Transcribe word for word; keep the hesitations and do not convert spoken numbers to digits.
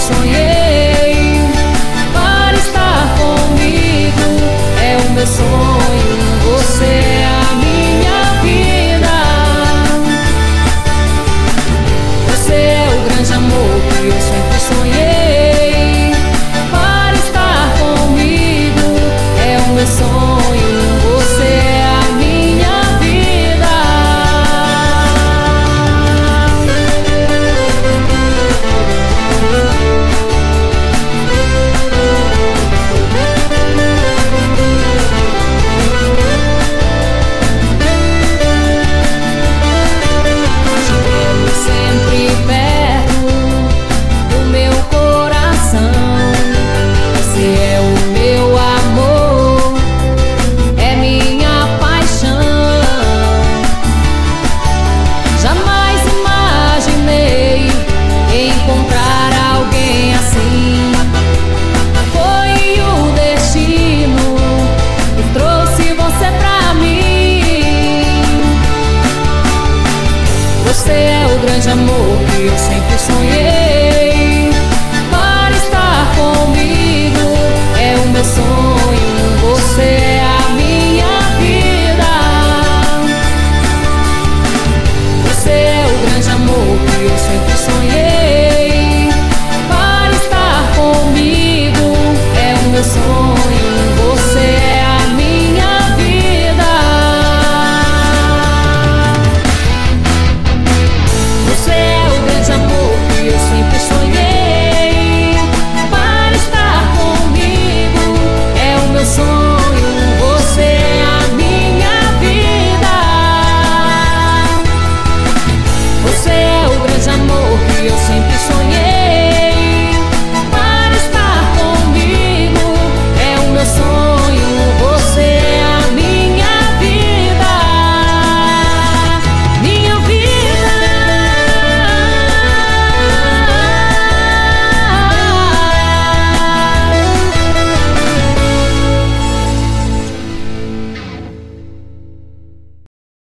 sonhei. Para estar comigo é o meu sonho. Você é a minha vida. Você é o grande amor que eu sempre sonhei. Para estar comigo é o meu sonho. Você é a minha vida. Você é o grande amor que eu sempre sonhei.